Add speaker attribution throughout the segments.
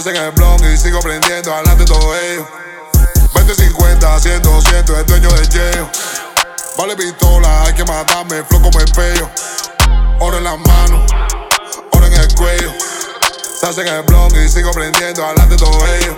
Speaker 1: hacen el blog y sigo prendiendo adelante de todos ellos. 20-50, 100-200, el dueño del yeo. Vale pistola, hay que matarme, flow como el peo. Oro en las manos, oro en el cuello. Se hacen el blog y sigo prendiendo adelante de todos ellos.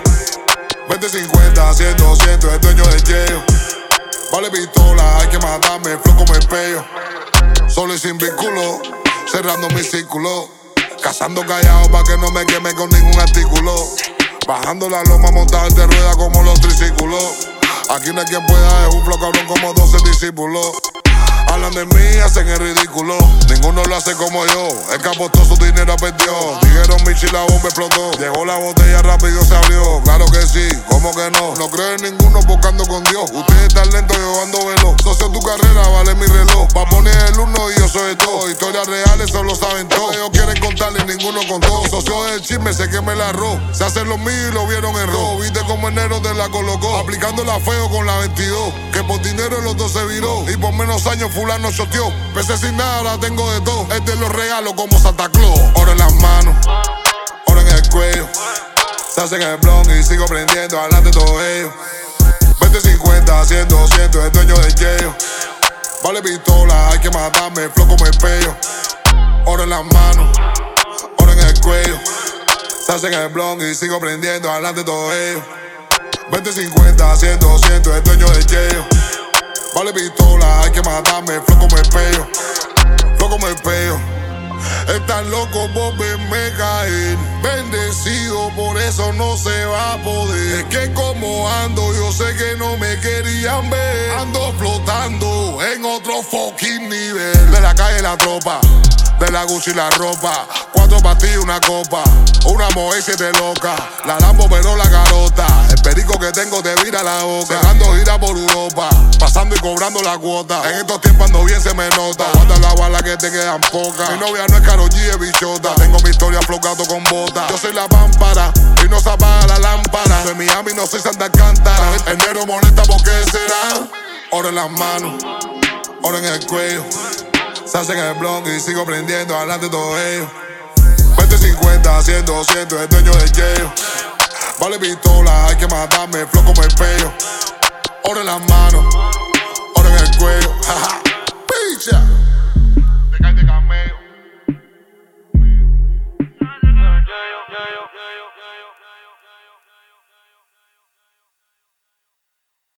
Speaker 1: 20-50, 100-200, el dueño del yeo. Vale pistola, hay que matarme, flow como el peo. Solo y sin vínculo, cerrando mi círculo. Cazando callado pa' que no me queme con ningún artículo. Bajando la loma montada de rueda como los triciclos. Aquí no hay quien pueda, es un flow cabrón como 12 discípulos. Hablan de mí, hacen el ridículo. Ninguno lo hace como yo. El que apostó su dinero perdió. Dijeron Michi, la bomba explotó. Llegó la botella rápido, se abrió. Claro que sí, ¿cómo que no? No creo en ninguno buscando con Dios. Ustedes están lentos, yo ando veloz. Socio, tu carrera vale mi reloj. Pa' poner el uno y yo soy el dos. Historias reales, eso lo saben todos. Ellos quieren contarle, ninguno contó. Socio del chisme, se queme el arroz. Se hacen los míos y lo vieron en rojo. Viste como enero te la colocó. Aplicando la feo con la 22. Que por dinero los dos se viró. Y por menos años fulano choteó. Pese sin nada, ahora tengo de todo. Es de los regalos como Santa Claus. Oro en las manos, oro en el cuello. Se hacen el blog y sigo prendiendo adelante de todos ellos. 20-50, 100-200, el dueño del yeo. Vale pistola, hay que matarme, flow como el peo. Oro en las manos, oro en el cuello. Se hacen el blog y sigo prendiendo adelante de todos ellos. 20-50, 100-200, el dueño del yeo. Vale pistola, hay que matarme, flow como el peo. Flow como el peo. Están locos por verme caer. Bendecido, por eso no se va a poder. Es que como ando, yo sé que no me querían ver. Ando flotando en otro fucking nivel. De la calle la tropa, de la Gucci la ropa. 4 pastillas, una copa. Una mujer 7 loca. La Lambo pero la garota. El perico que tengo te vira la boca. Dejando gira por Europa, pasando y cobrando la cuota. En estos tiempos ando bien, se me nota. Guarda la bala que te quedan pocas. Mi novia no es Karol G, es bichota. Tengo mi historia flocado con botas. Yo soy la pámpara y no se apaga la lámpara. De Miami no soy Santa Alcántara. Enero molesta, ¿por qué será? Oro en las manos, oro en el cuello. Se hacen el blog y sigo prendiendo adelante de todos ellos. 20-50, 100-200, el dueño del yeo. Vale pistola, hay que matarme, flow como el peo. Oro en las manos, oro en el cuello. Jaja, picha.